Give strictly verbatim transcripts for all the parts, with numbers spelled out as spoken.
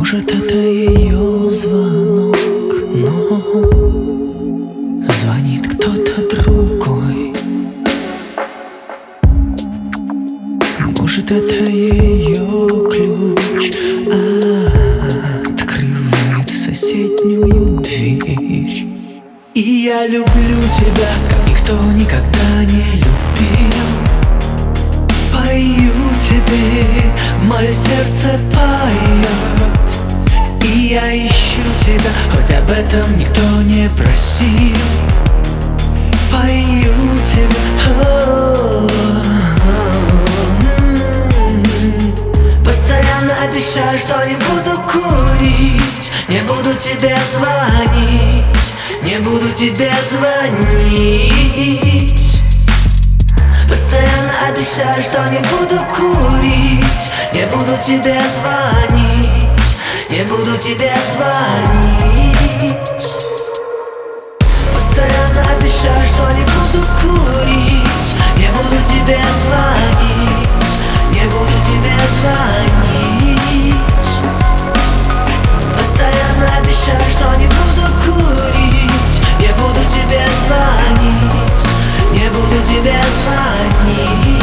Может, это ее звонок, но звонит кто-то другой. Может, это ее ключ открывает соседнюю дверь. И я люблю тебя, как никто никогда не любил. Пою тебе, мое сердце поет. И я ищу тебя, хоть об этом никто не просил. Пою тебе, постоянно обещаю, что не буду курить, не буду тебе звонить, не буду тебе звонить. Постоянно обещаю, что не буду курить, не буду тебе звонить, не буду тебе звонить. Постоянно обещаю, что не буду курить, не буду тебе звонить, не буду тебе звонить. Постоянно обещаю, что не буду курить, не буду тебе звонить, не буду тебе звонить.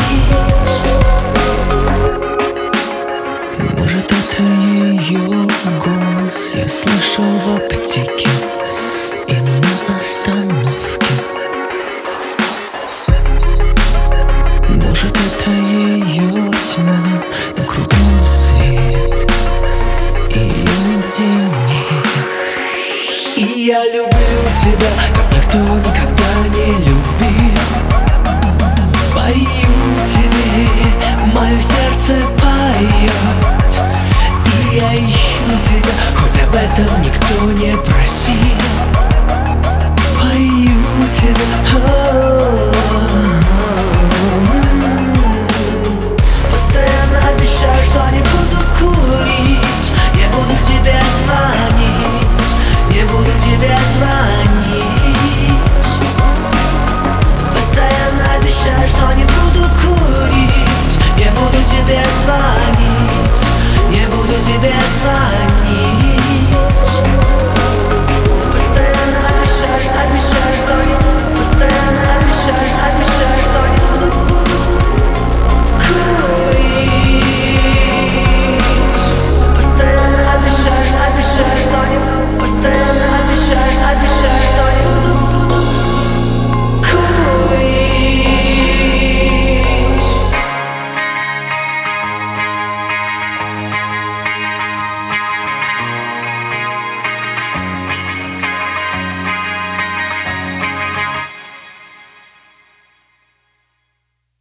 Может, это ее голос я слышал в аптеке и на остановке. Может, это ее тьма, но кругом свет, и ее нигде нет. И я люблю тебя, как никто никогда